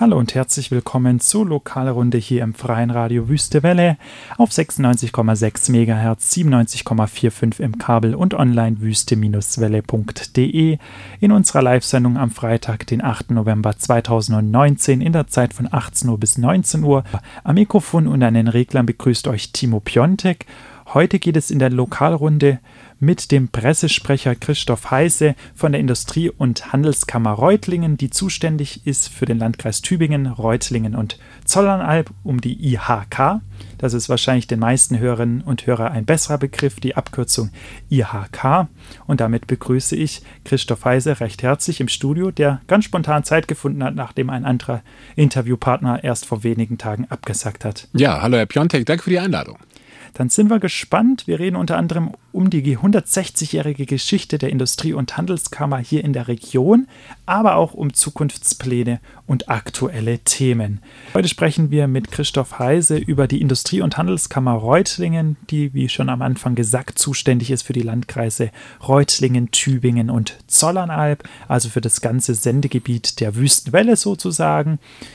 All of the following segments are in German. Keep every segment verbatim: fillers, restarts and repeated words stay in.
Hallo und herzlich willkommen zur Lokalrunde hier im Freien Radio Wüste Welle auf sechsundneunzig Komma sechs Megahertz, siebenundneunzig Komma fünfundvierzig im Kabel und online wüste Welle punkt de in unserer Live-Sendung am Freitag, den achten November zweitausendneunzehn in der Zeit von achtzehn Uhr bis neunzehn Uhr. Am Mikrofon und an den Reglern begrüßt euch Timo Piontek. Heute geht es in der Lokalrunde mit dem Pressesprecher Christoph Heise von der Industrie- und Handelskammer Reutlingen, die zuständig ist für den Landkreis Tübingen, Reutlingen und Zollernalb, um die I H K. Das ist wahrscheinlich den meisten Hörerinnen und Hörern ein besserer Begriff, die Abkürzung I H K. Und damit begrüße ich Christoph Heise recht herzlich im Studio, der ganz spontan Zeit gefunden hat, nachdem ein anderer Interviewpartner erst vor wenigen Tagen abgesagt hat. Ja, hallo Herr Piontek, danke für die Einladung. Dann sind wir gespannt. Wir reden unter anderem um die hundertsechzigjährige Geschichte der Industrie- und Handelskammer hier in der Region, aber auch um Zukunftspläne und aktuelle Themen. Heute sprechen wir mit Christoph Heise über die Industrie- und Handelskammer Reutlingen, die, wie schon am Anfang gesagt, zuständig ist für die Landkreise Reutlingen, Tübingen und Zollernalb, also für das ganze Sendegebiet der Wüstenwelle sozusagen.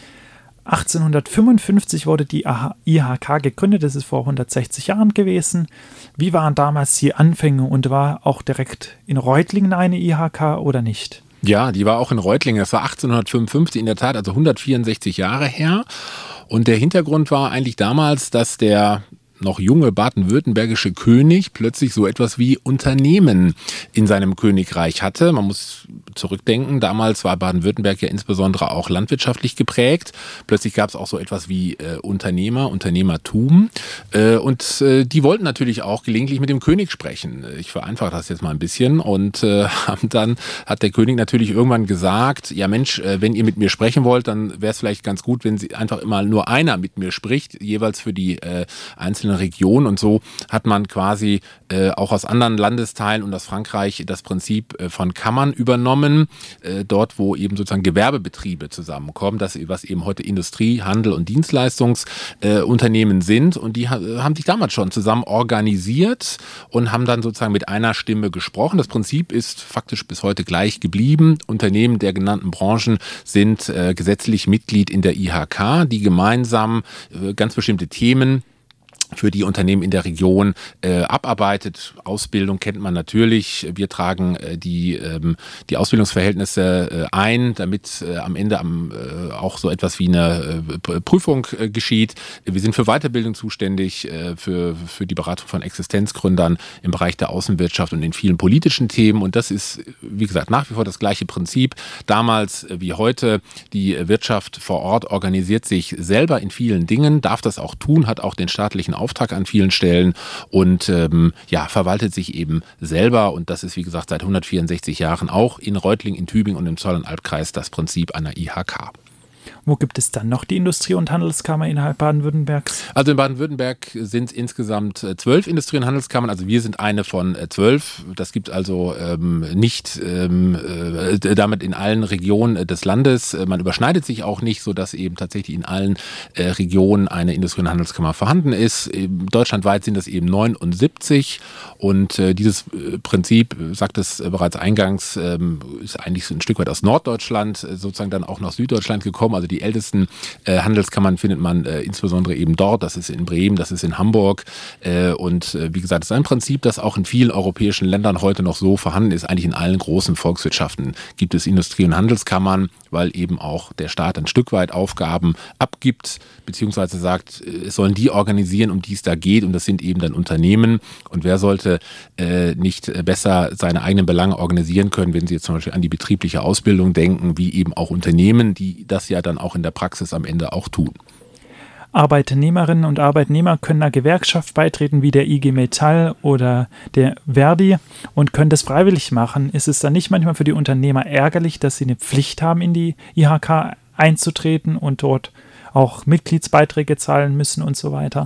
achtzehnhundertfünfundfünfzig wurde die I H K gegründet, das ist vor hundertsechzig Jahren gewesen. Wie waren damals die Anfänge und war auch direkt in Reutlingen eine I H K oder nicht? Ja, die war auch in Reutlingen, das war achtzehnhundertfünfundfünfzig in der Tat, also hundertvierundsechzig Jahre her. Und der Hintergrund war eigentlich damals, dass der noch junge baden-württembergische König plötzlich so etwas wie Unternehmen in seinem Königreich hatte. Man muss zurückdenken, damals war Baden-Württemberg ja insbesondere auch landwirtschaftlich geprägt. Plötzlich gab es auch so etwas wie äh, Unternehmer, Unternehmertum. Äh, und äh, die wollten natürlich auch gelegentlich mit dem König sprechen. Ich vereinfache das jetzt mal ein bisschen. Und äh, dann hat der König natürlich irgendwann gesagt, ja Mensch, äh, wenn ihr mit mir sprechen wollt, dann wäre es vielleicht ganz gut, wenn sie einfach immer nur einer mit mir spricht, jeweils für die äh, einzelnen Region, und so hat man quasi äh, auch aus anderen Landesteilen und aus Frankreich das Prinzip äh, von Kammern übernommen, äh, dort wo eben sozusagen Gewerbebetriebe zusammenkommen, das was eben heute Industrie-, Handel- und Dienstleistungsunternehmen äh, sind, und die ha- haben sich damals schon zusammen organisiert und haben dann sozusagen mit einer Stimme gesprochen. Das Prinzip ist faktisch bis heute gleich geblieben. Unternehmen der genannten Branchen sind äh, gesetzlich Mitglied in der I H K, die gemeinsam äh, ganz bestimmte Themen für die Unternehmen in der Region äh, abarbeitet. Ausbildung kennt man natürlich. Wir tragen äh, die, ähm, die Ausbildungsverhältnisse äh, ein, damit äh, am Ende am, äh, auch so etwas wie eine äh, Prüfung äh, geschieht. Wir sind für Weiterbildung zuständig, äh, für, für die Beratung von Existenzgründern im Bereich der Außenwirtschaft und in vielen politischen Themen. Und das ist, wie gesagt, nach wie vor das gleiche Prinzip. Damals äh, wie heute, die Wirtschaft vor Ort organisiert sich selber in vielen Dingen, darf das auch tun, hat auch den staatlichen Auftrag an vielen Stellen und ähm, ja, verwaltet sich eben selber, und das ist wie gesagt seit hundertvierundsechzig Jahren auch in Reutlingen, in Tübingen und im Zollernalbkreis das Prinzip einer I H K. Wo gibt es dann noch die Industrie- und Handelskammer innerhalb Baden-Württembergs? Also in Baden-Württemberg sind es insgesamt zwölf Industrie- und Handelskammern. Also wir sind eine von zwölf. Das gibt also ähm, nicht ähm, äh, damit in allen Regionen des Landes. Man überschneidet sich auch nicht, sodass eben tatsächlich in allen äh, Regionen eine Industrie- und Handelskammer vorhanden ist. Eben deutschlandweit sind das eben neunundsiebzig. Und äh, dieses äh, Prinzip, sagt es äh, bereits eingangs, äh, ist eigentlich so ein Stück weit aus Norddeutschland, äh, sozusagen dann auch nach Süddeutschland gekommen. Also die Die ältesten äh, Handelskammern findet man äh, insbesondere eben dort. Das ist in Bremen, das ist in Hamburg. Äh, und äh, wie gesagt, das ist ein Prinzip, das auch in vielen europäischen Ländern heute noch so vorhanden ist. Eigentlich in allen großen Volkswirtschaften gibt es Industrie- und Handelskammern, weil eben auch der Staat ein Stück weit Aufgaben abgibt, beziehungsweise sagt, es sollen die organisieren, um die es da geht. Und das sind eben dann Unternehmen. Und wer sollte äh, nicht besser seine eigenen Belange organisieren können, wenn Sie jetzt zum Beispiel an die betriebliche Ausbildung denken, wie eben auch Unternehmen, die das ja dann auch in der Praxis am Ende auch tun. Arbeitnehmerinnen und Arbeitnehmer können einer Gewerkschaft beitreten, wie der I G Metall oder der Verdi, und können das freiwillig machen. Ist es dann nicht manchmal für die Unternehmer ärgerlich, dass sie eine Pflicht haben, in die I H K einzutreten und dort auch Mitgliedsbeiträge zahlen müssen und so weiter?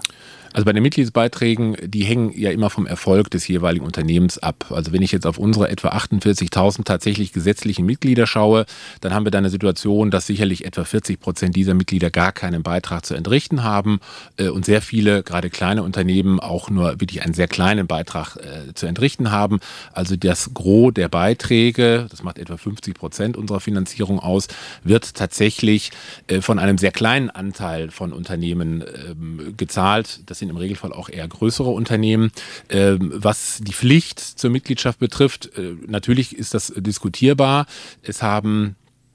Also bei den Mitgliedsbeiträgen, die hängen ja immer vom Erfolg des jeweiligen Unternehmens ab. Also wenn ich jetzt auf unsere etwa achtundvierzigtausend tatsächlich gesetzlichen Mitglieder schaue, dann haben wir da eine Situation, dass sicherlich etwa vierzig Prozent dieser Mitglieder gar keinen Beitrag zu entrichten haben und sehr viele, gerade kleine Unternehmen, auch nur wirklich einen sehr kleinen Beitrag zu entrichten haben. Also das Gros der Beiträge, das macht etwa fünfzig Prozent unserer Finanzierung aus, wird tatsächlich von einem sehr kleinen Anteil von Unternehmen gezahlt. Das sind im Regelfall auch eher größere Unternehmen. Ähm, was die Pflicht zur Mitgliedschaft betrifft, äh, natürlich ist das diskutierbar. Es haben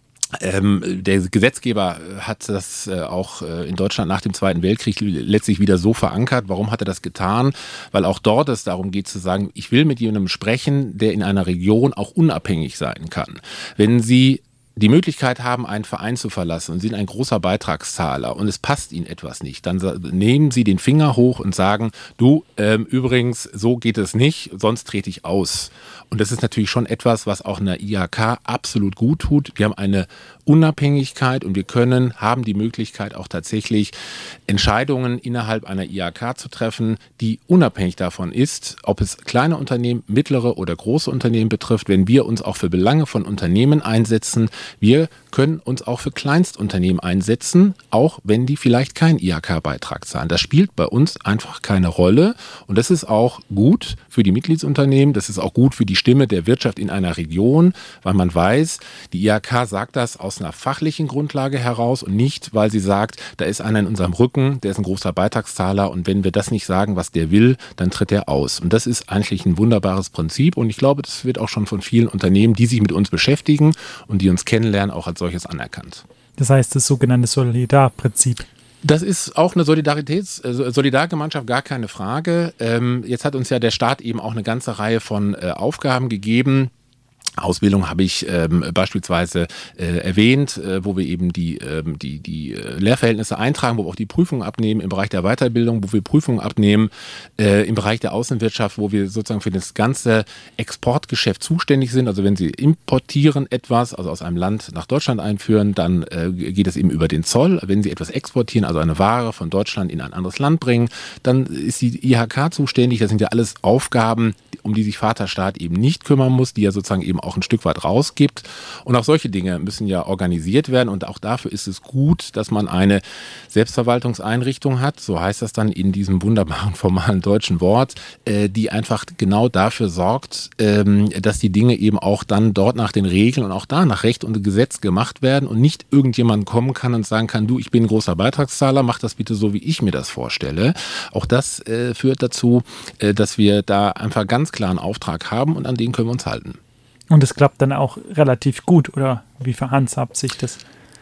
Ähm, der Gesetzgeber hat das äh, auch äh, in Deutschland nach dem Zweiten Weltkrieg letztlich wieder so verankert. Warum hat er das getan? Weil auch dort es darum geht zu sagen, ich will mit jemandem sprechen, der in einer Region auch unabhängig sein kann. Wenn Sie die Möglichkeit haben, einen Verein zu verlassen und sind ein großer Beitragszahler und es passt Ihnen etwas nicht, dann nehmen Sie den Finger hoch und sagen, du, ähm, übrigens, so geht es nicht, sonst trete ich aus. Und das ist natürlich schon etwas, was auch einer I H K absolut gut tut. Wir haben eine Unabhängigkeit und wir können, haben die Möglichkeit auch tatsächlich Entscheidungen innerhalb einer I H K zu treffen, die unabhängig davon ist, ob es kleine Unternehmen, mittlere oder große Unternehmen betrifft. Wenn wir uns auch für Belange von Unternehmen einsetzen, wir können uns auch für Kleinstunternehmen einsetzen, auch wenn die vielleicht keinen I H K-Beitrag zahlen. Das spielt bei uns einfach keine Rolle und das ist auch gut für die Mitgliedsunternehmen, das ist auch gut für die Stimme der Wirtschaft in einer Region, weil man weiß, die I H K sagt das aus einer fachlichen Grundlage heraus und nicht, weil sie sagt, da ist einer in unserem Rücken, der ist ein großer Beitragszahler und wenn wir das nicht sagen, was der will, dann tritt er aus. Und das ist eigentlich ein wunderbares Prinzip und ich glaube, das wird auch schon von vielen Unternehmen, die sich mit uns beschäftigen und die uns kennenlernen, auch als solches anerkannt. Das heißt, das sogenannte Solidarprinzip. Das ist auch eine Solidaritäts-, Solidargemeinschaft, gar keine Frage. Ähm, jetzt hat uns ja der Staat eben auch eine ganze Reihe von äh, Aufgaben gegeben. Ausbildung habe ich ähm, beispielsweise äh, erwähnt, äh, wo wir eben die, ähm, die, die Lehrverhältnisse eintragen, wo wir auch die Prüfungen abnehmen, im Bereich der Weiterbildung, wo wir Prüfungen abnehmen, äh, im Bereich der Außenwirtschaft, wo wir sozusagen für das ganze Exportgeschäft zuständig sind. Also wenn Sie importieren etwas, also aus einem Land nach Deutschland einführen, dann äh, geht es eben über den Zoll. Wenn Sie etwas exportieren, also eine Ware von Deutschland in ein anderes Land bringen, dann ist die I H K zuständig. Das sind ja alles Aufgaben, um die sich Vaterstaat eben nicht kümmern muss, die ja sozusagen eben auch ein Stück weit rausgibt. Und auch solche Dinge müssen ja organisiert werden. Und auch dafür ist es gut, dass man eine Selbstverwaltungseinrichtung hat, so heißt das dann in diesem wunderbaren formalen deutschen Wort, die einfach genau dafür sorgt, dass die Dinge eben auch dann dort nach den Regeln und auch da nach Recht und Gesetz gemacht werden und nicht irgendjemand kommen kann und sagen kann, du, ich bin ein großer Beitragszahler, mach das bitte so, wie ich mir das vorstelle. Auch das führt dazu, dass wir da einfach ganz klar einen Auftrag haben und an den können wir uns halten. Und es klappt dann auch relativ gut, oder wie verhandhabt sich das?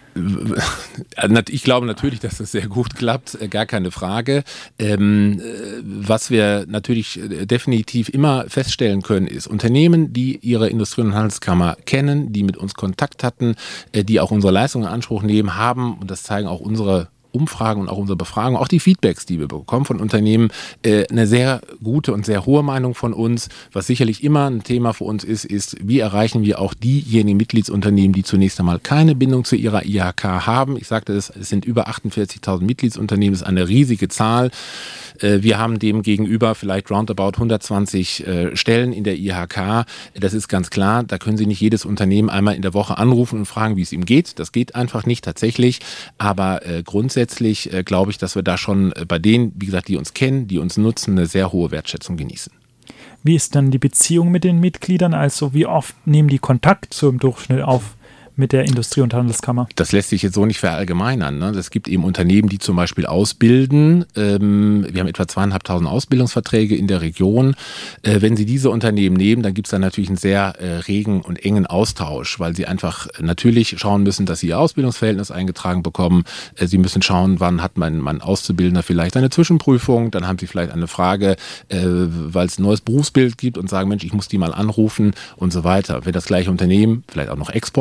Ich glaube natürlich, dass das sehr gut klappt, gar keine Frage. Ähm, was wir natürlich definitiv immer feststellen können, ist Unternehmen, die ihre Industrie- und Handelskammer kennen, die mit uns Kontakt hatten, die auch unsere Leistungen in Anspruch nehmen, haben, und das zeigen auch unsere Umfragen und auch unsere Befragungen, auch die Feedbacks, die wir bekommen von Unternehmen, äh, eine sehr gute und sehr hohe Meinung von uns. Was sicherlich immer ein Thema für uns ist, ist, wie erreichen wir auch diejenigen Mitgliedsunternehmen, die zunächst einmal keine Bindung zu ihrer I H K haben. Ich sagte es, es sind über achtundvierzigtausend Mitgliedsunternehmen, das ist eine riesige Zahl. Äh, wir haben dem gegenüber vielleicht roundabout hundertzwanzig äh, Stellen in der I H K. Das ist ganz klar, da können Sie nicht jedes Unternehmen einmal in der Woche anrufen und fragen, wie es ihm geht. Das geht einfach nicht tatsächlich, aber äh, grundsätzlich Grundsätzlich äh, glaube ich, dass wir da schon äh, bei denen, wie gesagt, die uns kennen, die uns nutzen, eine sehr hohe Wertschätzung genießen. Wie ist dann die Beziehung mit den Mitgliedern? Also wie oft nehmen die Kontakt so im Durchschnitt auf mit der Industrie- und Handelskammer? Das lässt sich jetzt so nicht verallgemeinern. Ne? Es gibt eben Unternehmen, die zum Beispiel ausbilden. Ähm, wir haben etwa zweieinhalbtausend Ausbildungsverträge in der Region. Äh, wenn Sie diese Unternehmen nehmen, dann gibt es da natürlich einen sehr äh, regen und engen Austausch, weil Sie einfach natürlich schauen müssen, dass Sie Ihr Ausbildungsverhältnis eingetragen bekommen. Äh, Sie müssen schauen, wann hat mein, mein Auszubildender vielleicht eine Zwischenprüfung. Dann haben Sie vielleicht eine Frage, äh, weil es ein neues Berufsbild gibt und sagen, Mensch, ich muss die mal anrufen und so weiter. Wenn das gleiche Unternehmen vielleicht auch noch Export betreibt,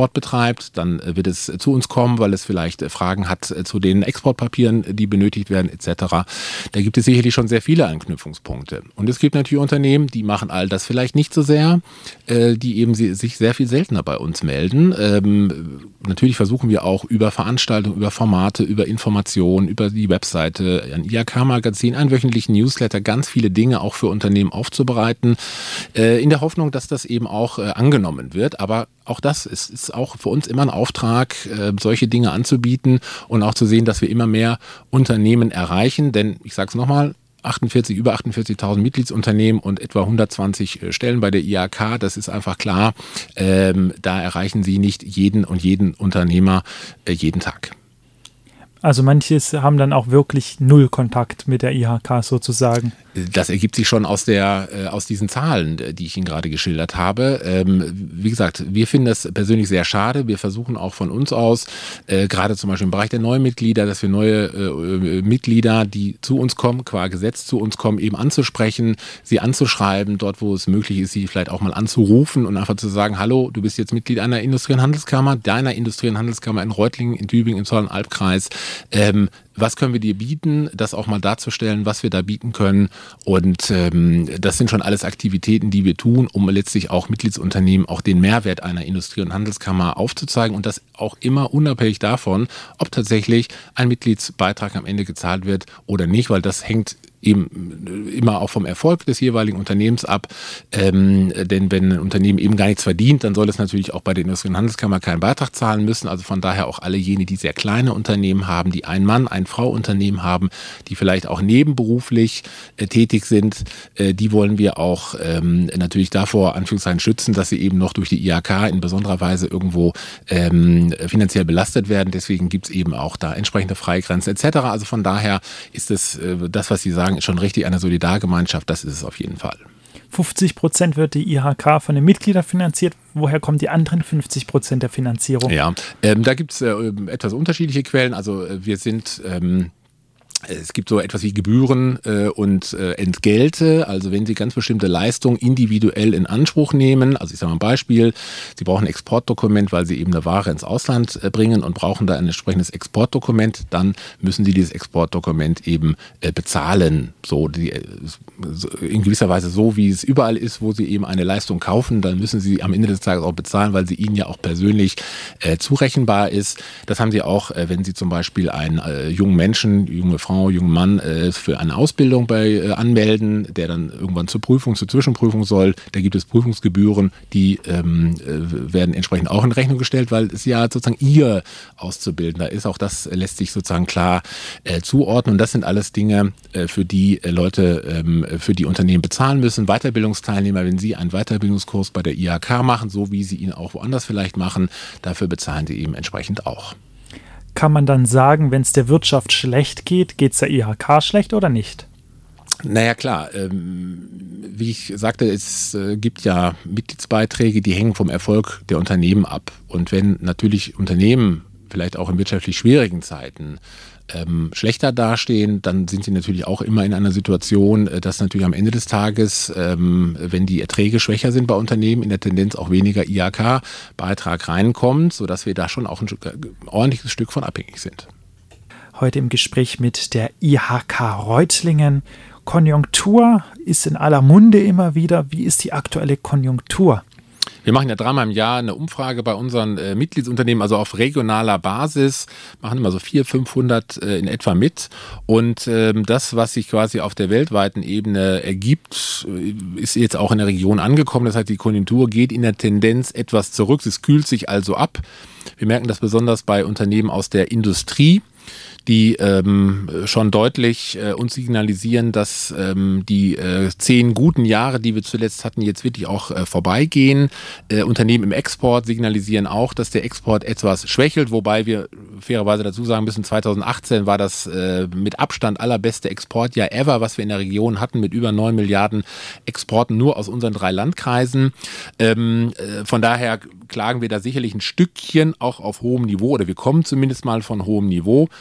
schreibt, dann äh, wird es äh, zu uns kommen, weil es vielleicht äh, Fragen hat äh, zu den Exportpapieren, die benötigt werden et cetera. Da gibt es sicherlich schon sehr viele Anknüpfungspunkte. Und es gibt natürlich Unternehmen, die machen all das vielleicht nicht so sehr, äh, die eben sie, sich sehr viel seltener bei uns melden. Ähm, natürlich versuchen wir auch über Veranstaltungen, über Formate, über Informationen, über die Webseite, ein I H K-Magazin, einen wöchentlichen Newsletter, ganz viele Dinge auch für Unternehmen aufzubereiten, äh, in der Hoffnung, dass das eben auch äh, angenommen wird. Aber auch das ist, ist auch für uns immer ein Auftrag, äh, solche Dinge anzubieten und auch zu sehen, dass wir immer mehr Unternehmen erreichen. Denn ich sage es nochmal, achtundvierzig, über achtundvierzigtausend Mitgliedsunternehmen und etwa hundertzwanzig Stellen bei der I H K, das ist einfach klar, ähm, da erreichen Sie nicht jeden und jeden Unternehmer äh, jeden Tag. Also manches haben dann auch wirklich null Kontakt mit der I H K sozusagen. Das ergibt sich schon aus der, äh, aus diesen Zahlen, die ich Ihnen gerade geschildert habe. Ähm, wie gesagt, wir finden das persönlich sehr schade. Wir versuchen auch von uns aus, äh, gerade zum Beispiel im Bereich der Neumitglieder, dass wir neue äh, Mitglieder, die zu uns kommen, qua Gesetz zu uns kommen, eben anzusprechen, sie anzuschreiben, dort wo es möglich ist, sie vielleicht auch mal anzurufen und einfach zu sagen, hallo, du bist jetzt Mitglied einer Industrie- und Handelskammer, deiner Industrie- und Handelskammer in Reutlingen, in Tübingen, im Zollernalbkreis. Ähm, was können wir dir bieten, das auch mal darzustellen, was wir da bieten können. Und ähm, das sind schon alles Aktivitäten, die wir tun, um letztlich auch Mitgliedsunternehmen auch den Mehrwert einer Industrie- und Handelskammer aufzuzeigen und das auch immer unabhängig davon, ob tatsächlich ein Mitgliedsbeitrag am Ende gezahlt wird oder nicht, weil das hängt eben immer auch vom Erfolg des jeweiligen Unternehmens ab. Ähm, denn wenn ein Unternehmen eben gar nichts verdient, dann soll es natürlich auch bei der Industrie- und Handelskammer keinen Beitrag zahlen müssen. Also von daher auch alle jene, die sehr kleine Unternehmen haben, die ein Mann, ein Frau Unternehmen haben, die vielleicht auch nebenberuflich äh, tätig sind, äh, die wollen wir auch ähm, natürlich davor Anführungszeichen schützen, dass sie eben noch durch die I H K in besonderer Weise irgendwo ähm, finanziell belastet werden. Deswegen gibt es eben auch da entsprechende Freigrenzen et cetera. Also von daher ist es äh, das, was Sie sagen, ist schon richtig eine Solidargemeinschaft, das ist es auf jeden Fall. fünfzig Prozent wird die I H K von den Mitgliedern finanziert. Woher kommen die anderen fünfzig Prozent der Finanzierung? Ja, ähm, da gibt es äh, etwas unterschiedliche Quellen. Also äh, wir sind... Ähm, Es gibt so etwas wie Gebühren äh, und äh, Entgelte, also wenn Sie ganz bestimmte Leistungen individuell in Anspruch nehmen, also ich sage mal ein Beispiel, Sie brauchen ein Exportdokument, weil Sie eben eine Ware ins Ausland äh, bringen und brauchen da ein entsprechendes Exportdokument, dann müssen Sie dieses Exportdokument eben äh, bezahlen, so, die, äh, so in gewisser Weise so, wie es überall ist, wo Sie eben eine Leistung kaufen, dann müssen Sie am Ende des Tages auch bezahlen, weil sie Ihnen ja auch persönlich äh, zurechenbar ist. Das haben Sie auch, äh, wenn Sie zum Beispiel einen äh, jungen Menschen, junge Frau, jungen Mann äh, für eine Ausbildung bei äh, anmelden, der dann irgendwann zur Prüfung, zur Zwischenprüfung soll. Da gibt es Prüfungsgebühren, die ähm, äh, werden entsprechend auch in Rechnung gestellt, weil es ja sozusagen Ihr Auszubildender ist. Auch das lässt sich sozusagen klar äh, zuordnen. Und das sind alles Dinge, äh, für die äh, Leute, ähm, für die Unternehmen bezahlen müssen. Weiterbildungsteilnehmer, wenn Sie einen Weiterbildungskurs bei der I H K machen, so wie Sie ihn auch woanders vielleicht machen, dafür bezahlen Sie eben entsprechend auch. Kann man dann sagen, wenn es der Wirtschaft schlecht geht, geht es der I H K schlecht oder nicht? Naja klar, ähm, wie ich sagte, es äh, gibt ja Mitgliedsbeiträge, die hängen vom Erfolg der Unternehmen ab. Und wenn natürlich Unternehmen vielleicht auch in wirtschaftlich schwierigen Zeiten ähm, schlechter dastehen, dann sind sie natürlich auch immer in einer Situation, dass natürlich am Ende des Tages, ähm, wenn die Erträge schwächer sind bei Unternehmen, in der Tendenz auch weniger I H K-Beitrag reinkommt, sodass wir da schon auch ein, ein ordentliches Stück von abhängig sind. Heute im Gespräch mit der I H K Reutlingen. Konjunktur ist in aller Munde immer wieder. Wie ist die aktuelle Konjunktur? Wir machen ja dreimal im Jahr eine Umfrage bei unseren äh, Mitgliedsunternehmen, also auf regionaler Basis, machen immer so vierhundert, fünfhundert äh, in etwa mit. Und ähm, das, was sich quasi auf der weltweiten Ebene ergibt, ist jetzt auch in der Region angekommen. Das heißt, die Konjunktur geht in der Tendenz etwas zurück. Es kühlt sich also ab. Wir merken das besonders bei Unternehmen aus der Industrie, die ähm, schon deutlich äh, uns signalisieren, dass ähm, die äh, zehn guten Jahre, die wir zuletzt hatten, jetzt wirklich auch äh, vorbeigehen. Äh, Unternehmen im Export signalisieren auch, dass der Export etwas schwächelt, wobei wir fairerweise dazu sagen müssen, zweitausendachtzehn war das äh, mit Abstand allerbeste Exportjahr ever, was wir in der Region hatten, mit über neun Milliarden Exporten nur aus unseren drei Landkreisen. Ähm, äh, von daher klagen wir da sicherlich ein Stückchen auch auf hohem Niveau, oder wir kommen zumindest mal von hohem Niveau.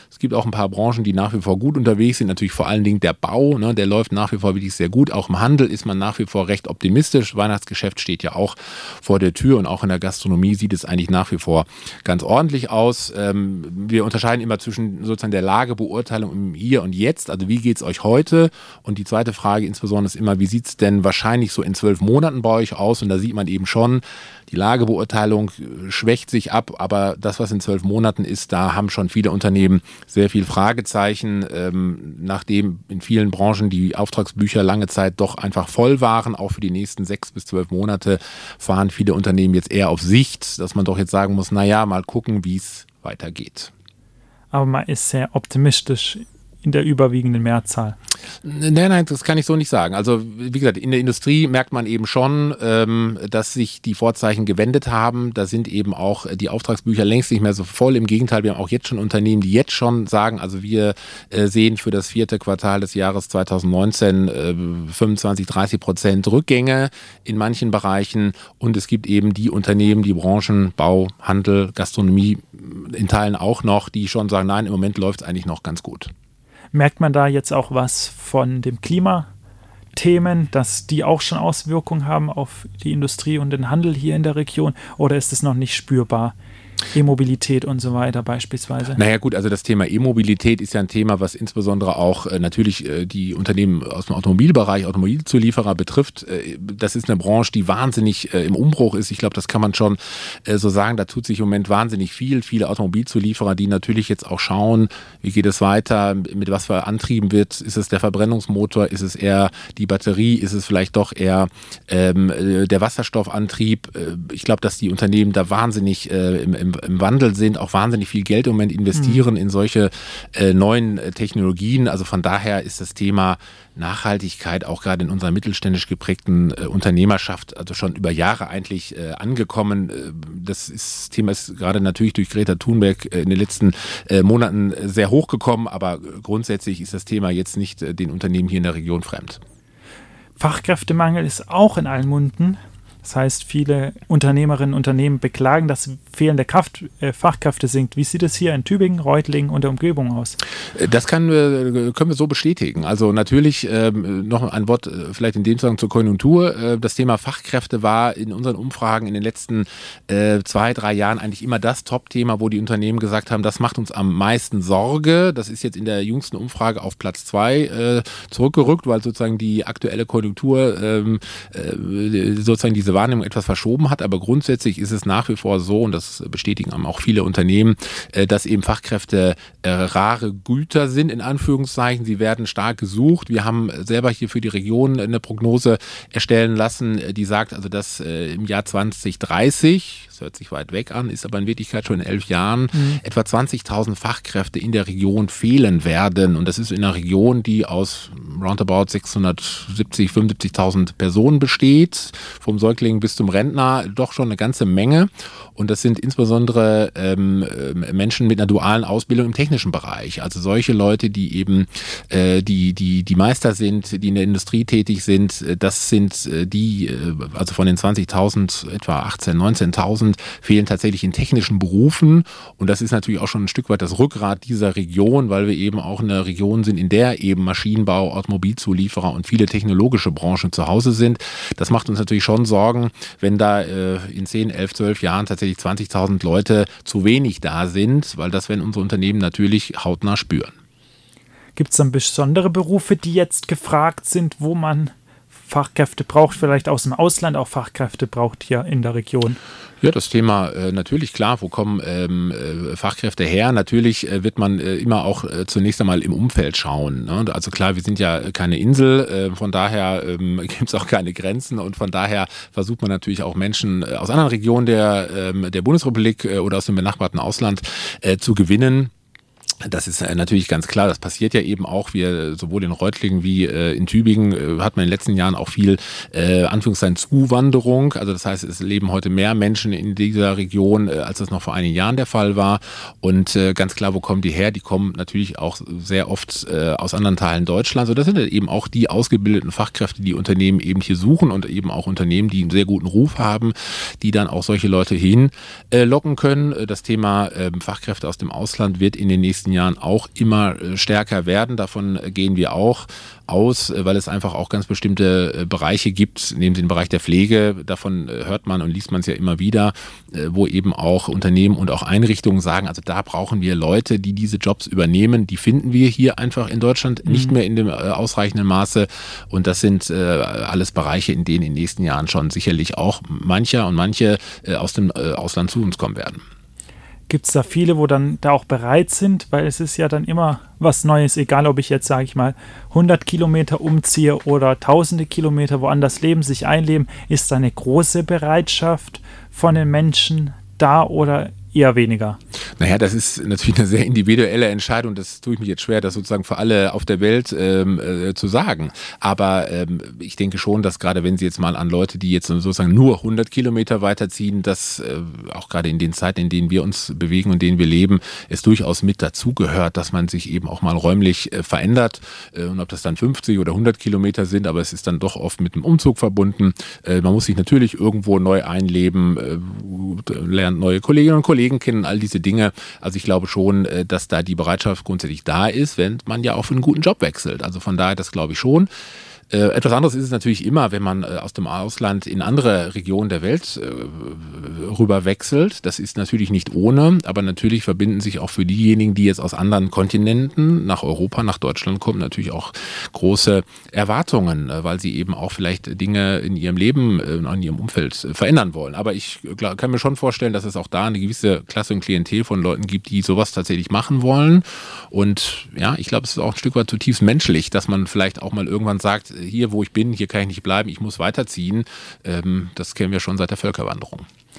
Es gibt auch ein paar Branchen, die nach wie vor gut unterwegs sind. Natürlich vor allen Dingen der Bau, ne, der läuft nach wie vor wirklich sehr gut. Auch im Handel ist man nach wie vor recht optimistisch. Weihnachtsgeschäft steht ja auch vor der Tür und auch in der Gastronomie sieht es eigentlich nach wie vor ganz ordentlich aus. Ähm, wir unterscheiden immer zwischen sozusagen der Lagebeurteilung im Hier und Jetzt. Also wie geht es euch heute? Und die zweite Frage insbesondere ist immer, wie sieht es denn wahrscheinlich so in zwölf Monaten bei euch aus? Und da sieht man eben schon, die Lagebeurteilung schwächt sich ab, aber das, was in zwölf Monaten ist, da haben schon viele Unternehmen sehr viel Fragezeichen, ähm, nachdem in vielen Branchen die Auftragsbücher lange Zeit doch einfach voll waren, auch für die nächsten sechs bis zwölf Monate fahren viele Unternehmen jetzt eher auf Sicht, dass man doch jetzt sagen muss, naja, mal gucken, wie es weitergeht. Aber man ist sehr optimistisch in der überwiegenden Mehrzahl. Nein, nein, das kann ich so nicht sagen. Also wie gesagt, in der Industrie merkt man eben schon, ähm, dass sich die Vorzeichen gewendet haben. Da sind eben auch die Auftragsbücher längst nicht mehr so voll. Im Gegenteil, wir haben auch jetzt schon Unternehmen, die jetzt schon sagen, also wir äh, sehen für das vierte Quartal des Jahres zwanzig neunzehn äh, fünfundzwanzig, dreißig Prozent Rückgänge in manchen Bereichen. Und es gibt eben die Unternehmen, die Branchen, Bau, Handel, Gastronomie in Teilen auch noch, die schon sagen, nein, im Moment läuft es eigentlich noch ganz gut. Merkt man da jetzt auch was von dem Klimathemen, dass die auch schon Auswirkungen haben auf die Industrie und den Handel hier in der Region, oder ist es noch nicht spürbar? E-Mobilität und so weiter beispielsweise. Naja gut, also das Thema E-Mobilität ist ja ein Thema, was insbesondere auch äh, natürlich äh, die Unternehmen aus dem Automobilbereich, Automobilzulieferer betrifft. Äh, das ist eine Branche, die wahnsinnig äh, im Umbruch ist. Ich glaube, das kann man schon äh, so sagen. Da tut sich im Moment wahnsinnig viel. Viele Automobilzulieferer, die natürlich jetzt auch schauen, wie geht es weiter, mit was für Antrieben wird. Ist es der Verbrennungsmotor? Ist es eher die Batterie? Ist es vielleicht doch eher ähm, der Wasserstoffantrieb? Äh, ich glaube, dass die Unternehmen da wahnsinnig äh, im, im im Wandel sind, auch wahnsinnig viel Geld im Moment investieren mhm. in solche äh, neuen äh, Technologien. Also von daher ist das Thema Nachhaltigkeit auch gerade in unserer mittelständisch geprägten äh, Unternehmerschaft also schon über Jahre eigentlich äh, angekommen. Äh, das ist, Thema ist gerade natürlich durch Greta Thunberg äh, in den letzten äh, Monaten äh, sehr hochgekommen, aber grundsätzlich ist das Thema jetzt nicht äh, den Unternehmen hier in der Region fremd. Fachkräftemangel ist auch in allen Munden. Das heißt, viele Unternehmerinnen und Unternehmen beklagen, dass fehlende Kraft, äh, Fachkräfte sind. Wie sieht es hier in Tübingen, Reutlingen und der Umgebung aus? Das kann, können wir so bestätigen. Also natürlich ähm, noch ein Wort äh, vielleicht in dem Zusammenhang zur Konjunktur. Äh, das Thema Fachkräfte war in unseren Umfragen in den letzten äh, zwei, drei Jahren eigentlich immer das Top-Thema, wo die Unternehmen gesagt haben, das macht uns am meisten Sorge. Das ist jetzt in der jüngsten Umfrage auf Platz zwei äh, zurückgerückt, weil sozusagen die aktuelle Konjunktur ähm, äh, sozusagen diese Wahrnehmung etwas verschoben hat, aber grundsätzlich ist es nach wie vor so, und das bestätigen auch viele Unternehmen, dass eben Fachkräfte rare Güter sind, in Anführungszeichen. Sie werden stark gesucht. Wir haben selber hier für die Region eine Prognose erstellen lassen, die sagt also, dass im Jahr zwanzig dreißig, das hört sich weit weg an, ist aber in Wirklichkeit schon in elf Jahren, mhm. etwa zwanzigtausend Fachkräfte in der Region fehlen werden. Und das ist in einer Region, die aus roundabout sechshundertsiebzig, fünfundsiebzigtausend Personen besteht, vom Säugling bis zum Rentner, doch schon eine ganze Menge. Und das sind insbesondere ähm, Menschen mit einer dualen Ausbildung im technischen Bereich. Also solche Leute, die eben äh, die, die, die Meister sind, die in der Industrie tätig sind, das sind äh, die, äh, also von den zwanzigtausend, etwa achtzehn-, neunzehntausend fehlen tatsächlich in technischen Berufen. Und das ist natürlich auch schon ein Stück weit das Rückgrat dieser Region, weil wir eben auch eine Region sind, in der eben Maschinenbau, Automobilzulieferer und viele technologische Branchen zu Hause sind. Das macht uns natürlich schon Sorgen, wenn da äh, in zehn, elf, zwölf Jahren tatsächlich zwanzigtausend Leute zu wenig da sind, weil das werden unsere Unternehmen natürlich hautnah spüren. Gibt es dann besondere Berufe, die jetzt gefragt sind, wo man Fachkräfte braucht, vielleicht aus dem Ausland auch Fachkräfte braucht hier in der Region? Ja, das Thema äh, natürlich klar, wo kommen ähm, äh, Fachkräfte her? Natürlich äh, wird man äh, immer auch äh, zunächst einmal im Umfeld schauen. Ne? Also klar, wir sind ja keine Insel, äh, von daher ähm, gibt es auch keine Grenzen und von daher versucht man natürlich auch Menschen äh, aus anderen Regionen der, ähm, der Bundesrepublik äh, oder aus dem benachbarten Ausland äh, zu gewinnen. Das ist natürlich ganz klar, das passiert ja eben auch, wir sowohl in Reutlingen wie äh, in Tübingen äh, hat man in den letzten Jahren auch viel äh, Anführungszeichen Zuwanderung, also das heißt, es leben heute mehr Menschen in dieser Region, äh, als das noch vor einigen Jahren der Fall war und äh, ganz klar, wo kommen die her? Die kommen natürlich auch sehr oft äh, aus anderen Teilen Deutschlands und das sind eben auch die ausgebildeten Fachkräfte, die Unternehmen eben hier suchen und eben auch Unternehmen, die einen sehr guten Ruf haben, die dann auch solche Leute hinlocken äh, können. Das Thema äh, Fachkräfte aus dem Ausland wird in den nächsten nächsten Jahren auch immer stärker werden. Davon gehen wir auch aus, weil es einfach auch ganz bestimmte Bereiche gibt, neben dem Bereich der Pflege, davon hört man und liest man es ja immer wieder, wo eben auch Unternehmen und auch Einrichtungen sagen, also da brauchen wir Leute, die diese Jobs übernehmen, die finden wir hier einfach in Deutschland mhm. nicht mehr in dem ausreichenden Maße und das sind alles Bereiche, in denen in den nächsten Jahren schon sicherlich auch mancher und manche aus dem Ausland zu uns kommen werden. Gibt es da viele, wo dann da auch bereit sind, weil es ist ja dann immer was Neues, egal ob ich jetzt, sage ich mal, hundert Kilometer umziehe oder tausende Kilometer woanders leben, sich einleben, ist da eine große Bereitschaft von den Menschen da oder eher weniger? Naja, das ist natürlich eine sehr individuelle Entscheidung. Das tue ich mich jetzt schwer, das sozusagen für alle auf der Welt ähm, äh, zu sagen. Aber ähm, ich denke schon, dass gerade wenn Sie jetzt mal an Leute, die jetzt sozusagen nur hundert Kilometer weiterziehen, dass äh, auch gerade in den Zeiten, in denen wir uns bewegen und in denen wir leben, es durchaus mit dazugehört, dass man sich eben auch mal räumlich äh, verändert. Äh, und ob das dann fünfzig oder hundert Kilometer sind, aber es ist dann doch oft mit einem Umzug verbunden. Äh, man muss sich natürlich irgendwo neu einleben, äh, lernt neue Kolleginnen und Kollegen kennen, all diese Dinge. Also ich glaube schon, dass da die Bereitschaft grundsätzlich da ist, wenn man ja auch für einen guten Job wechselt. Also von daher, das glaube ich schon. Äh, etwas anderes ist es natürlich immer, wenn man äh, aus dem Ausland in andere Regionen der Welt äh, rüber wechselt. Das ist natürlich nicht ohne, aber natürlich verbinden sich auch für diejenigen, die jetzt aus anderen Kontinenten nach Europa, nach Deutschland kommen, natürlich auch große Erwartungen, äh, weil sie eben auch vielleicht Dinge in ihrem Leben, äh, in ihrem Umfeld äh, verändern wollen. Aber ich glaub, kann mir schon vorstellen, dass es auch da eine gewisse Klasse und Klientel von Leuten gibt, die sowas tatsächlich machen wollen. Und ja, ich glaube, es ist auch ein Stück weit zutiefst menschlich, dass man vielleicht auch mal irgendwann sagt, hier, wo ich bin, hier kann ich nicht bleiben, ich muss weiterziehen. Ähm, das kennen wir schon seit der Völkerwanderung.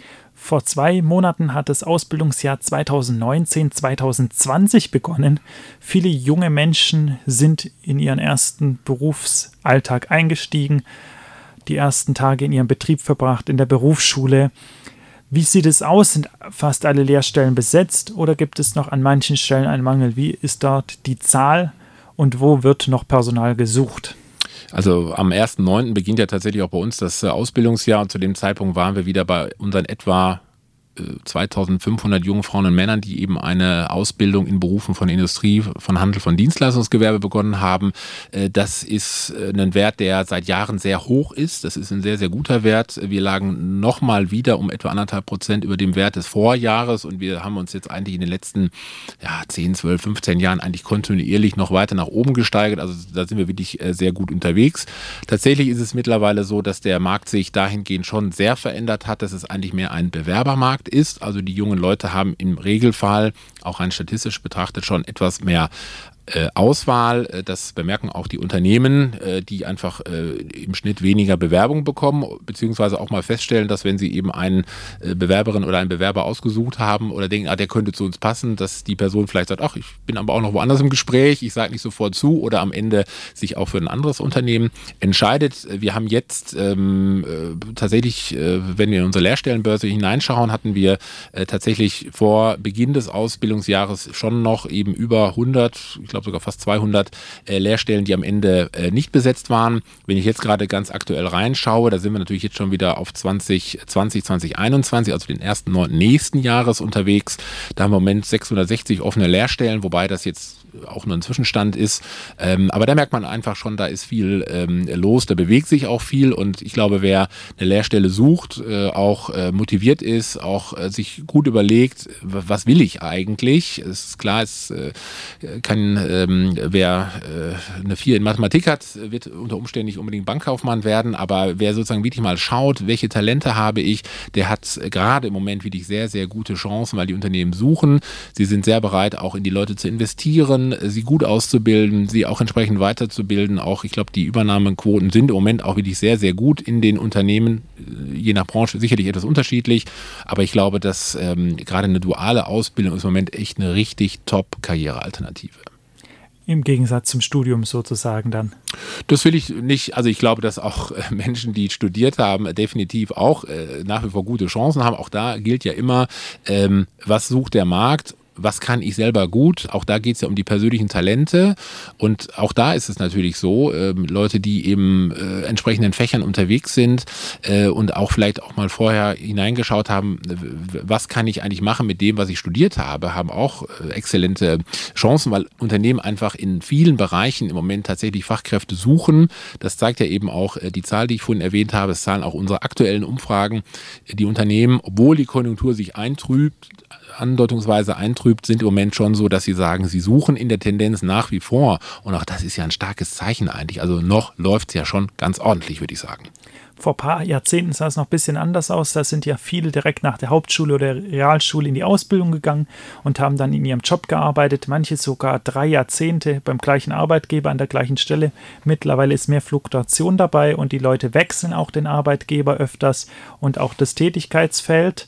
Vor zwei Monaten hat das Ausbildungsjahr zweitausendneunzehn zweitausendzwanzig begonnen. Viele junge Menschen sind in ihren ersten Berufsalltag eingestiegen, die ersten Tage in ihrem Betrieb verbracht, in der Berufsschule. Wie sieht es aus? Sind fast alle Lehrstellen besetzt oder gibt es noch an manchen Stellen einen Mangel? Wie ist dort die Zahl und wo wird noch Personal gesucht? Also am ersten neunten beginnt ja tatsächlich auch bei uns das Ausbildungsjahr und zu dem Zeitpunkt waren wir wieder bei unseren etwa zweitausendfünfhundert jungen Frauen und Männern, die eben eine Ausbildung in Berufen von Industrie, von Handel, von Dienstleistungsgewerbe begonnen haben. Das ist ein Wert, der seit Jahren sehr hoch ist. Das ist ein sehr, sehr guter Wert. Wir lagen nochmal wieder um etwa anderthalb Prozent über dem Wert des Vorjahres und wir haben uns jetzt eigentlich in den letzten ja, zehn, zwölf, fünfzehn Jahren eigentlich kontinuierlich noch weiter nach oben gesteigert. Also da sind wir wirklich sehr gut unterwegs. Tatsächlich ist es mittlerweile so, dass der Markt sich dahingehend schon sehr verändert hat, dass es eigentlich mehr ein Bewerbermarkt ist. Also die jungen Leute haben im Regelfall, auch rein statistisch betrachtet, schon etwas mehr äh, Auswahl. Das bemerken auch die Unternehmen, äh, die einfach äh, im Schnitt weniger Bewerbungen bekommen, beziehungsweise auch mal feststellen, dass wenn sie eben einen äh, Bewerberin oder einen Bewerber ausgesucht haben oder denken, ah, der könnte zu uns passen, dass die Person vielleicht sagt, ach, ich bin aber auch noch woanders im Gespräch, ich sage nicht sofort zu oder am Ende sich auch für ein anderes Unternehmen entscheidet. Wir haben jetzt ähm, äh, tatsächlich, äh, wenn wir in unsere Lehrstellenbörse hineinschauen, hatten wir äh, tatsächlich vor Beginn des Ausbildungsjahres schon noch eben über hundert, ich glaube sogar fast zweihundert äh, Lehrstellen, die am Ende äh, nicht besetzt waren. Wenn ich jetzt gerade ganz aktuell reinschaue, da sind wir natürlich jetzt schon wieder auf zwanzig zwanzig, zwanzig einundzwanzig, also den ersten neunten nächsten Jahres unterwegs. Da haben wir im Moment sechshundertsechzig offene Lehrstellen, wobei das jetzt auch nur ein Zwischenstand ist. Ähm, aber da merkt man einfach schon, da ist viel ähm, los, da bewegt sich auch viel und ich glaube, wer eine Lehrstelle sucht, äh, auch äh, motiviert ist, auch äh, sich gut überlegt, was will ich eigentlich? Es ist klar, es äh, kann, ähm, wer äh, eine vier in Mathematik hat, wird unter Umständen nicht unbedingt Bankkaufmann werden, aber wer sozusagen wirklich mal schaut, welche Talente habe ich, der hat gerade im Moment wirklich sehr, sehr gute Chancen, weil die Unternehmen suchen. Sie sind sehr bereit, auch in die Leute zu investieren, sie gut auszubilden, sie auch entsprechend weiterzubilden. Auch, ich glaube, die Übernahmequoten sind im Moment auch wirklich sehr, sehr gut in den Unternehmen, je nach Branche sicherlich etwas unterschiedlich, aber ich glaube, dass ähm, gerade eine duale Ausbildung ist im Moment echt eine richtig Top-Karrierealternative. Im Gegensatz zum Studium sozusagen dann. Das will ich nicht, also ich glaube, dass auch Menschen, die studiert haben, definitiv auch äh, nach wie vor gute Chancen haben. Auch da gilt ja immer, ähm, was sucht der Markt? was kann ich selber gut? Auch da geht es ja um die persönlichen Talente und auch da ist es natürlich so, äh, Leute, die eben äh, entsprechenden Fächern unterwegs sind äh, und auch vielleicht auch mal vorher hineingeschaut haben, was kann ich eigentlich machen mit dem, was ich studiert habe, haben auch äh, exzellente Chancen, weil Unternehmen einfach in vielen Bereichen im Moment tatsächlich Fachkräfte suchen. Das zeigt ja eben auch äh, die Zahl, die ich vorhin erwähnt habe, es zahlen auch unsere aktuellen Umfragen. Die Unternehmen, obwohl die Konjunktur sich eintrübt, andeutungsweise eintrübt, sind im Moment schon so, dass sie sagen, sie suchen in der Tendenz nach wie vor. Und auch das ist ja ein starkes Zeichen eigentlich. Also noch läuft es ja schon ganz ordentlich, würde ich sagen. Vor ein paar Jahrzehnten sah es noch ein bisschen anders aus. Da sind ja viele direkt nach der Hauptschule oder Realschule in die Ausbildung gegangen und haben dann in ihrem Job gearbeitet. Manche sogar drei Jahrzehnte beim gleichen Arbeitgeber an der gleichen Stelle. Mittlerweile ist mehr Fluktuation dabei und die Leute wechseln auch den Arbeitgeber öfters und auch das Tätigkeitsfeld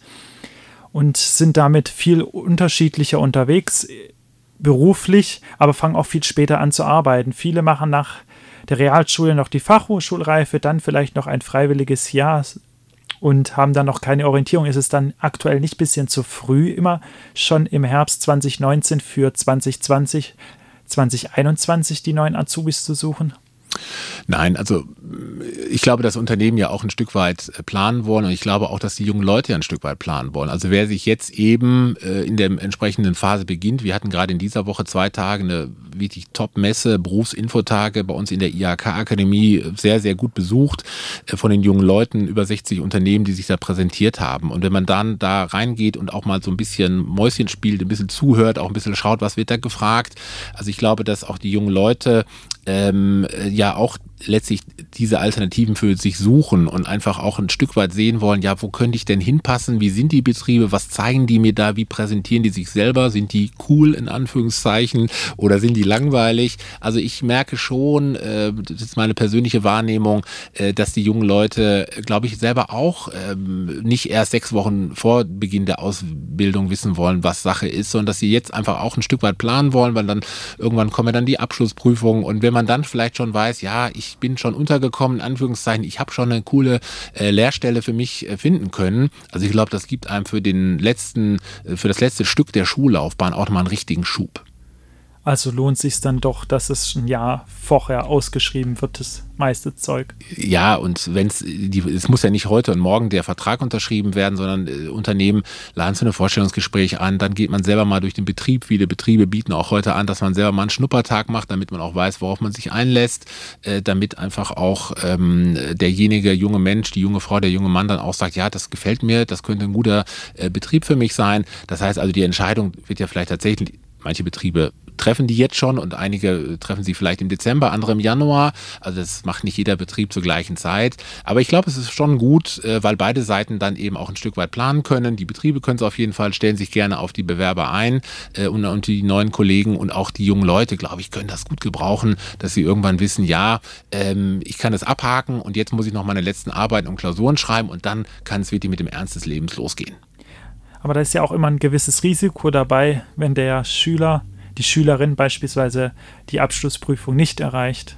und sind damit viel unterschiedlicher unterwegs, beruflich, aber fangen auch viel später an zu arbeiten. Viele machen nach der Realschule noch die Fachhochschulreife, dann vielleicht noch ein freiwilliges Jahr und haben dann noch keine Orientierung. Ist es dann aktuell nicht ein bisschen zu früh, immer schon im Herbst zwanzig neunzehn für zwanzig zwanzig, zwanzig einundzwanzig die neuen Azubis zu suchen? Nein, also ich glaube, dass Unternehmen ja auch ein Stück weit planen wollen und ich glaube auch, dass die jungen Leute ja ein Stück weit planen wollen. Also wer sich jetzt eben in der entsprechenden Phase beginnt, wir hatten gerade in dieser Woche zwei Tage eine wirklich Top-Messe, Berufsinfotage bei uns in der I H K-Akademie, sehr, sehr gut besucht von den jungen Leuten, über sechzig Unternehmen, die sich da präsentiert haben. Und wenn man dann da reingeht und auch mal so ein bisschen Mäuschen spielt, ein bisschen zuhört, auch ein bisschen schaut, was wird da gefragt. Also ich glaube, dass auch die jungen Leute ähm, ja auch letztlich diese Alternativen für sich suchen und einfach auch ein Stück weit sehen wollen, ja, wo könnte ich denn hinpassen, wie sind die Betriebe, was zeigen die mir da, wie präsentieren die sich selber, sind die cool in Anführungszeichen oder sind die langweilig? Also ich merke schon, äh, das ist meine persönliche Wahrnehmung, äh, dass die jungen Leute, glaube ich, selber auch äh, nicht erst sechs Wochen vor Beginn der Ausbildung wissen wollen, was Sache ist, sondern dass sie jetzt einfach auch ein Stück weit planen wollen, weil dann irgendwann kommen dann die Abschlussprüfungen und wenn man dann vielleicht schon weiß, ja, ich bin schon untergekommen, in Anführungszeichen, ich habe schon eine coole äh, Lehrstelle für mich äh, finden können. Also ich glaube, das gibt einem für den letzten, äh, für das letzte Stück der Schullaufbahn auch mal einen richtigen Schub. Also lohnt es sich dann doch, dass es ein Jahr vorher ausgeschrieben wird, das meiste Zeug. Ja, und wenn es, es muss ja nicht heute und morgen der Vertrag unterschrieben werden, sondern äh, Unternehmen laden zu einem Vorstellungsgespräch an, dann geht man selber mal durch den Betrieb. Viele Betriebe bieten auch heute an, dass man selber mal einen Schnuppertag macht, damit man auch weiß, worauf man sich einlässt, äh, damit einfach auch ähm, derjenige junge Mensch, die junge Frau, der junge Mann dann auch sagt, ja, das gefällt mir, das könnte ein guter äh, Betrieb für mich sein. Das heißt also, die Entscheidung wird ja vielleicht tatsächlich, manche Betriebe treffen die jetzt schon und einige treffen sie vielleicht im Dezember, andere im Januar. Also das macht nicht jeder Betrieb zur gleichen Zeit. Aber ich glaube, es ist schon gut, weil beide Seiten dann eben auch ein Stück weit planen können. Die Betriebe können es auf jeden Fall, stellen sich gerne auf die Bewerber ein und, und die neuen Kollegen und auch die jungen Leute, glaube ich, können das gut gebrauchen, dass sie irgendwann wissen, ja, ähm, ich kann das abhaken und jetzt muss ich noch meine letzten Arbeiten und Klausuren schreiben und dann kann es wirklich mit dem Ernst des Lebens losgehen. Aber da ist ja auch immer ein gewisses Risiko dabei, wenn der Schüler, die Schülerin beispielsweise die Abschlussprüfung nicht erreicht.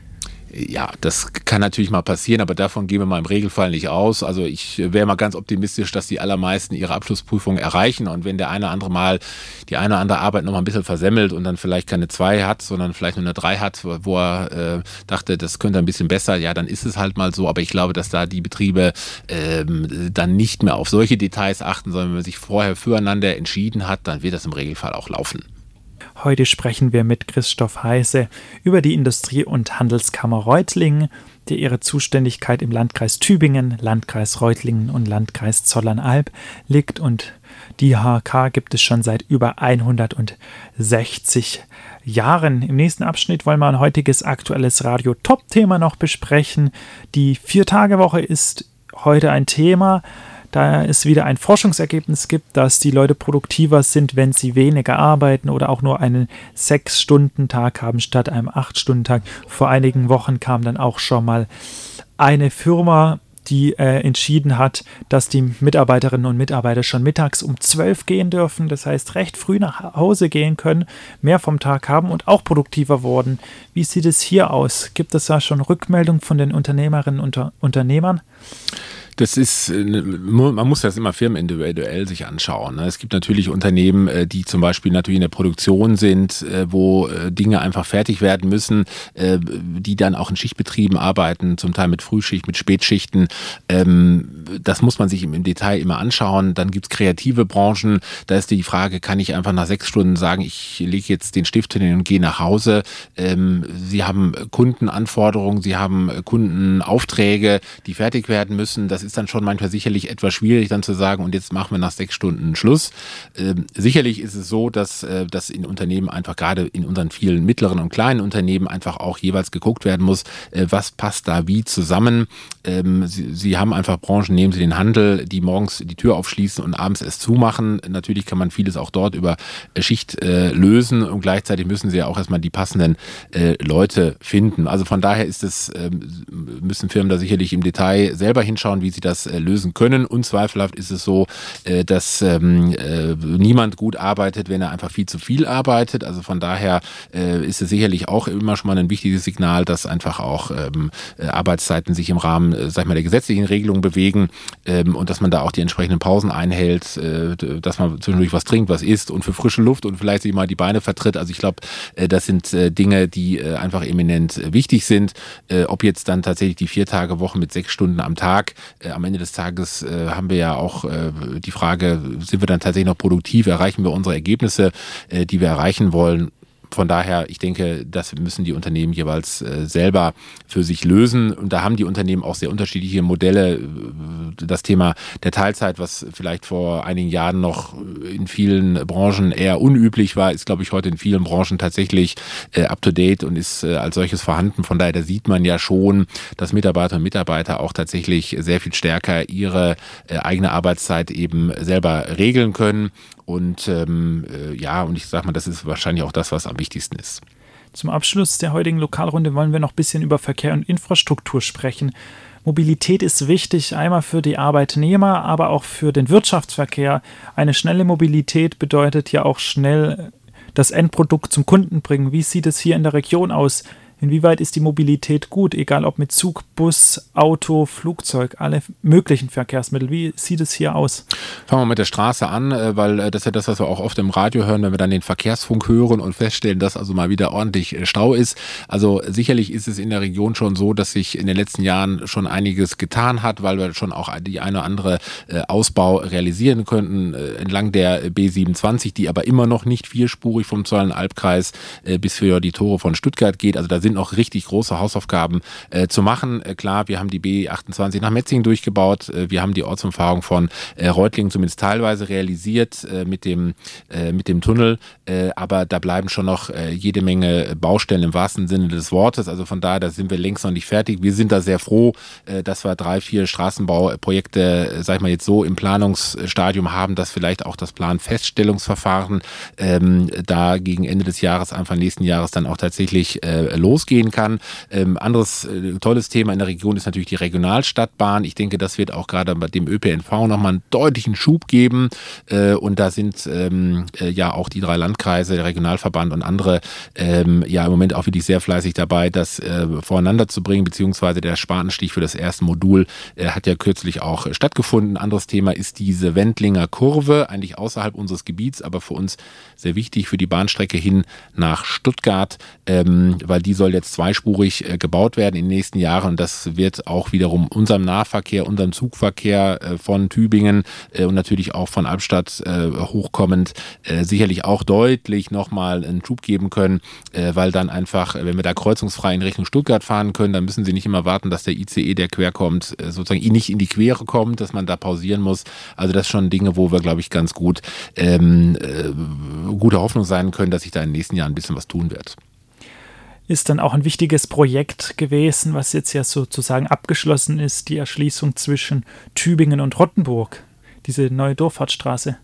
Ja, das kann natürlich mal passieren, aber davon gehen wir mal im Regelfall nicht aus. Also ich wäre mal ganz optimistisch, dass die allermeisten ihre Abschlussprüfung erreichen und wenn der eine oder andere mal die eine oder andere Arbeit noch mal ein bisschen versemmelt und dann vielleicht keine zwei hat, sondern vielleicht nur eine drei hat, wo er äh, dachte, das könnte ein bisschen besser, ja, dann ist es halt mal so. Aber ich glaube, dass da die Betriebe ähm, dann nicht mehr auf solche Details achten, sondern wenn man sich vorher füreinander entschieden hat, dann wird das im Regelfall auch laufen. Heute sprechen wir mit Christoph Heise über die Industrie- und Handelskammer Reutlingen, die ihre Zuständigkeit im Landkreis Tübingen, Landkreis Reutlingen und Landkreis Zollernalb liegt. Und die I H K gibt es schon seit über hundertsechzig Jahren. Im nächsten Abschnitt wollen wir ein heutiges aktuelles Radio-Top-Thema noch besprechen. Die Vier-Tage-Woche ist heute ein Thema, da es wieder ein Forschungsergebnis gibt, dass die Leute produktiver sind, wenn sie weniger arbeiten oder auch nur einen Sechs-Stunden-Tag haben statt einem Acht-Stunden-Tag. Vor einigen Wochen kam dann auch schon mal eine Firma, die äh, entschieden hat, dass die Mitarbeiterinnen und Mitarbeiter schon mittags um zwölf gehen dürfen, das heißt recht früh nach Hause gehen können, mehr vom Tag haben und auch produktiver wurden. Wie sieht es hier aus? Gibt es da schon Rückmeldung von den Unternehmerinnen und Unter- Unternehmern? Das ist, man muss das immer firmenindividuell sich anschauen. Es gibt natürlich Unternehmen, die zum Beispiel natürlich in der Produktion sind, wo Dinge einfach fertig werden müssen, die dann auch in Schichtbetrieben arbeiten, zum Teil mit Frühschicht, mit Spätschichten. Das muss man sich im Detail immer anschauen. Dann gibt es kreative Branchen. Da ist die Frage, kann ich einfach nach sechs Stunden sagen, ich lege jetzt den Stift hin und gehe nach Hause. Sie haben Kundenanforderungen, Sie haben Kundenaufträge, die fertig werden müssen. Das ist dann schon manchmal sicherlich etwas schwierig, dann zu sagen, und jetzt machen wir nach sechs Stunden Schluss. Ähm, sicherlich ist es so, dass äh, das in Unternehmen einfach, gerade in unseren vielen mittleren und kleinen Unternehmen, einfach auch jeweils geguckt werden muss, äh, was passt da wie zusammen. Ähm, Sie, Sie haben einfach Branchen, nehmen Sie den Handel, die morgens die Tür aufschließen und abends es zumachen. Natürlich kann man vieles auch dort über äh, Schicht äh, lösen, und gleichzeitig müssen Sie ja auch erstmal die passenden äh, Leute finden. Also von daher ist es, äh, müssen Firmen da sicherlich im Detail selber hinschauen, wie sie das äh, lösen können. Unzweifelhaft ist es so, äh, dass ähm, äh, niemand gut arbeitet, wenn er einfach viel zu viel arbeitet. Also von daher äh, ist es sicherlich auch immer schon mal ein wichtiges Signal, dass einfach auch ähm, äh, Arbeitszeiten sich im Rahmen, äh, sag ich mal, der gesetzlichen Regelungen bewegen, ähm, und dass man da auch die entsprechenden Pausen einhält, äh, dass man zwischendurch was trinkt, was isst und für frische Luft und vielleicht sich mal die Beine vertritt. Also ich glaube, äh, das sind äh, Dinge, die äh, einfach eminent äh, wichtig sind. Äh, ob jetzt dann tatsächlich die vier Tage Woche mit sechs Stunden am Tag, äh, am Ende des Tages äh, haben wir ja auch äh, die Frage, sind wir dann tatsächlich noch produktiv, erreichen wir unsere Ergebnisse, äh, die wir erreichen wollen? Von daher, ich denke, das müssen die Unternehmen jeweils äh, selber für sich lösen. Und da haben die Unternehmen auch sehr unterschiedliche Modelle. Das Thema der Teilzeit, was vielleicht vor einigen Jahren noch in vielen Branchen eher unüblich war, ist, glaube ich, heute in vielen Branchen tatsächlich äh, up-to-date und ist äh, als solches vorhanden. Von daher, da sieht man ja schon, dass Mitarbeiter und Mitarbeiter auch tatsächlich sehr viel stärker ihre äh, eigene Arbeitszeit eben selber regeln können. Und ähm, äh, ja, und ich sage mal, das ist wahrscheinlich auch das, was am wichtigsten ist. Zum Abschluss der heutigen Lokalrunde wollen wir noch ein bisschen über Verkehr und Infrastruktur sprechen. Mobilität ist wichtig, einmal für die Arbeitnehmer, aber auch für den Wirtschaftsverkehr. Eine schnelle Mobilität bedeutet ja auch schnell das Endprodukt zum Kunden bringen. Wie sieht es hier in der Region aus? Inwieweit ist die Mobilität gut, egal ob mit Zug, Bus, Auto, Flugzeug, alle möglichen Verkehrsmittel? Wie sieht es hier aus? Fangen wir mit der Straße an, weil das ist ja das, was wir auch oft im Radio hören, wenn wir dann den Verkehrsfunk hören und feststellen, dass also mal wieder ordentlich Stau ist. Also sicherlich ist es in der Region schon so, dass sich in den letzten Jahren schon einiges getan hat, weil wir schon auch die eine oder andere Ausbau realisieren könnten entlang der B siebenundzwanzig, die aber immer noch nicht vierspurig vom Zollenalbkreis bis für die Tore von Stuttgart geht. Also da sind noch richtig große Hausaufgaben äh, zu machen. Äh, klar, wir haben die B achtundzwanzig nach Metzingen durchgebaut. Äh, wir haben die Ortsumfahrung von äh, Reutlingen zumindest teilweise realisiert äh, mit dem, äh, mit dem Tunnel. Äh, aber da bleiben schon noch äh, jede Menge Baustellen im wahrsten Sinne des Wortes. Also von daher, da sind wir längst noch nicht fertig. Wir sind da sehr froh, äh, dass wir drei, vier Straßenbauprojekte, äh, sag ich mal jetzt so, im Planungsstadium haben, dass vielleicht auch das Planfeststellungsverfahren ähm, da gegen Ende des Jahres, Anfang nächsten Jahres dann auch tatsächlich äh, losgehen kann. Ähm, anderes äh, tolles Thema in der Region ist natürlich die Regionalstadtbahn. Ich denke, das wird auch gerade bei dem Ö P N V nochmal einen deutlichen Schub geben. Äh, und da sind ähm, äh, ja auch die drei Landkreise, der Regionalverband und andere ähm, ja im Moment auch wirklich sehr fleißig dabei, das äh, voreinander zu bringen, beziehungsweise der Spatenstich für das erste Modul äh, hat ja kürzlich auch äh, stattgefunden. Anderes Thema ist diese Wendlinger Kurve, eigentlich außerhalb unseres Gebiets, aber für uns sehr wichtig für die Bahnstrecke hin nach Stuttgart, ähm, weil die soll jetzt zweispurig äh, gebaut werden in den nächsten Jahren und das wird auch wiederum unserem Nahverkehr, unserem Zugverkehr äh, von Tübingen äh, und natürlich auch von Albstadt äh, hochkommend äh, sicherlich auch deutlich nochmal einen Schub geben können, äh, weil dann einfach, wenn wir da kreuzungsfrei in Richtung Stuttgart fahren können, dann müssen Sie nicht immer warten, dass der I C E, der quer kommt, äh, sozusagen nicht in die Quere kommt, dass man da pausieren muss. Also das sind schon Dinge, wo wir, glaube ich, ganz gut ähm, äh, gute Hoffnung sein können, dass sich da in den nächsten Jahren ein bisschen was tun wird. Ist dann auch ein wichtiges Projekt gewesen, was jetzt ja sozusagen abgeschlossen ist, die Erschließung zwischen Tübingen und Rottenburg, diese neue Durchfahrtsstraße.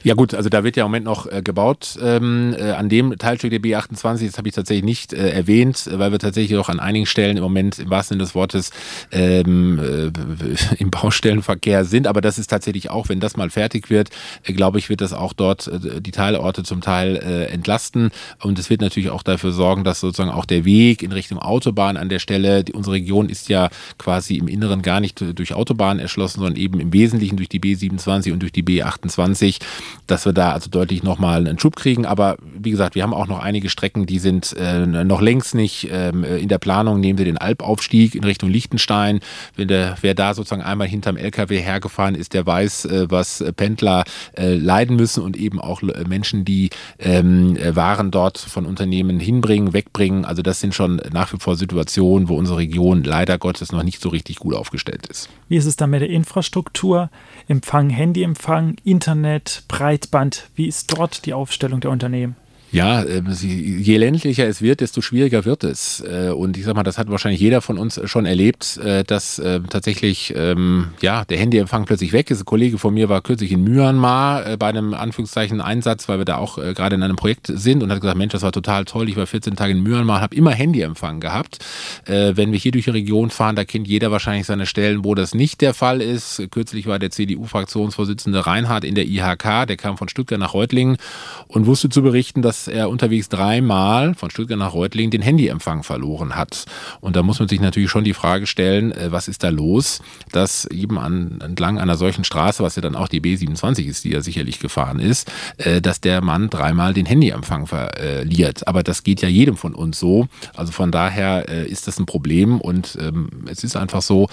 Ja gut, also da wird ja im Moment noch äh, gebaut ähm, äh, an dem Teilstück der B achtundzwanzig, das habe ich tatsächlich nicht äh, erwähnt, weil wir tatsächlich auch an einigen Stellen im Moment im wahrsten Sinne des Wortes ähm, äh, im Baustellenverkehr sind, aber das ist tatsächlich auch, wenn das mal fertig wird, äh, glaube ich, wird das auch dort äh, die Teilorte zum Teil äh, entlasten und es wird natürlich auch dafür sorgen, dass sozusagen auch der Weg in Richtung Autobahn an der Stelle, die, unsere Region ist ja quasi im Inneren gar nicht durch Autobahnen erschlossen, sondern eben im Wesentlichen durch die B siebenundzwanzig und durch die B achtundzwanzig, dass wir da also deutlich nochmal einen Schub kriegen. Aber wie gesagt, wir haben auch noch einige Strecken, die sind äh, noch längst nicht ähm, in der Planung. Nehmen Sie den Alpaufstieg in Richtung Liechtenstein. Wenn der, wer da sozusagen einmal hinterm L K W hergefahren ist, der weiß, äh, was Pendler äh, leiden müssen und eben auch äh, Menschen, die ähm, Waren dort von Unternehmen hinbringen, wegbringen. Also das sind schon nach wie vor Situationen, wo unsere Region leider Gottes noch nicht so richtig gut aufgestellt ist. Wie ist es dann mit der Infrastruktur? Empfang, Handyempfang, Internet, Breitband. Wie ist dort die Aufstellung der Unternehmen? Ja, je ländlicher es wird, desto schwieriger wird es. Und ich sag mal, das hat wahrscheinlich jeder von uns schon erlebt, dass tatsächlich ja, der Handyempfang plötzlich weg ist. Ein Kollege von mir war kürzlich in Myanmar bei einem Anführungszeichen Einsatz, weil wir da auch gerade in einem Projekt sind und hat gesagt, Mensch, das war total toll. Ich war vierzehn Tage in Myanmar, habe immer Handyempfang gehabt. Wenn wir hier durch die Region fahren, da kennt jeder wahrscheinlich seine Stellen, wo das nicht der Fall ist. Kürzlich war der C D U-Fraktionsvorsitzende Reinhardt in der I H K, der kam von Stuttgart nach Reutlingen und wusste zu berichten, dass er unterwegs dreimal von Stuttgart nach Reutlingen den Handyempfang verloren hat. Und da muss man sich natürlich schon die Frage stellen, was ist da los, dass eben an, entlang einer solchen Straße, was ja dann auch die B siebenundzwanzig ist, die ja sicherlich gefahren ist, dass der Mann dreimal den Handyempfang verliert. Aber das geht ja jedem von uns so. Also von daher ist das ein Problem und es ist einfach so,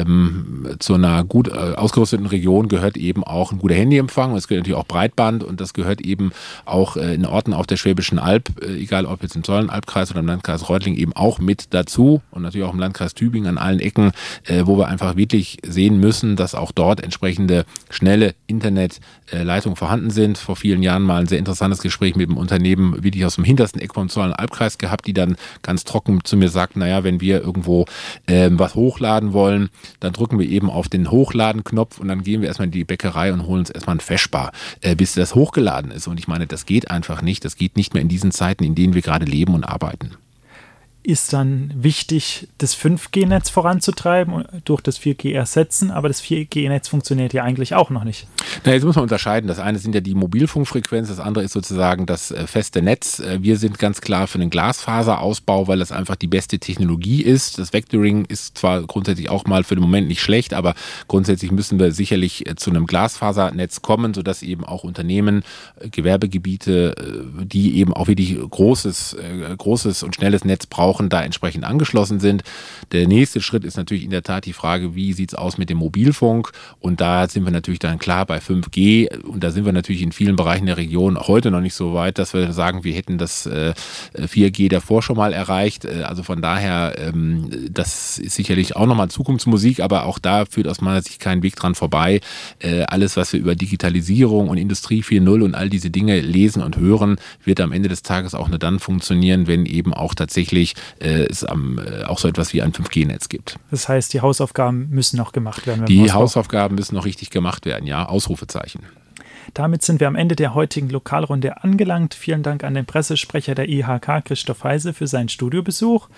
zu einer gut ausgerüsteten Region gehört eben auch ein guter Handyempfang und es gehört natürlich auch Breitband und das gehört eben auch in Orten auf der Schwäbischen Alb, egal ob jetzt im Zollernalbkreis oder im Landkreis Reutlingen, eben auch mit dazu und natürlich auch im Landkreis Tübingen an allen Ecken, wo wir einfach wirklich sehen müssen, dass auch dort entsprechende schnelle Internetleitungen vorhanden sind. Vor vielen Jahren mal ein sehr interessantes Gespräch mit einem Unternehmen wirklich aus dem hintersten Eck vom Zollernalbkreis gehabt, die dann ganz trocken zu mir sagt, naja, wenn wir irgendwo ähm, was hochladen wollen, dann drücken wir eben auf den Hochladen-Knopf und dann gehen wir erstmal in die Bäckerei und holen uns erstmal ein Feschbar, äh, bis das hochgeladen ist. Und ich meine, das geht einfach nicht. Das geht nicht mehr in diesen Zeiten, in denen wir gerade leben und arbeiten. Ist dann wichtig, das fünf G Netz voranzutreiben und durch das vier G ersetzen, aber das vier G Netz funktioniert ja eigentlich auch noch nicht. Na, jetzt muss man unterscheiden. Das eine sind ja die Mobilfunkfrequenz, das andere ist sozusagen das äh, feste Netz. Äh, wir sind ganz klar für den Glasfaserausbau, weil das einfach die beste Technologie ist. Das Vectoring ist zwar grundsätzlich auch mal für den Moment nicht schlecht, aber grundsätzlich müssen wir sicherlich äh, zu einem Glasfasernetz kommen, sodass eben auch Unternehmen, äh, Gewerbegebiete, äh, die eben auch wirklich großes, äh, großes und schnelles Netz brauchen, da entsprechend angeschlossen sind. Der nächste Schritt ist natürlich in der Tat die Frage, wie sieht es aus mit dem Mobilfunk? Und da sind wir natürlich dann klar bei fünf G und da sind wir natürlich in vielen Bereichen der Region heute noch nicht so weit, dass wir sagen, wir hätten das äh, vier G davor schon mal erreicht. Also von daher, ähm, das ist sicherlich auch nochmal Zukunftsmusik, aber auch da führt aus meiner Sicht kein Weg dran vorbei. Äh, alles, was wir über Digitalisierung und Industrie vier Punkt null und all diese Dinge lesen und hören, wird am Ende des Tages auch nur dann funktionieren, wenn eben auch tatsächlich äh, es am, äh, auch so etwas wie ein fünf G Netz gibt. Das heißt, die Hausaufgaben müssen noch gemacht werden. Die Hausaufgaben müssen noch richtig gemacht werden, ja, Ausrufezeichen. Damit sind wir am Ende der heutigen Lokalrunde angelangt. Vielen Dank an den Pressesprecher der I H K, Christoph Heise, für seinen Studiobesuch.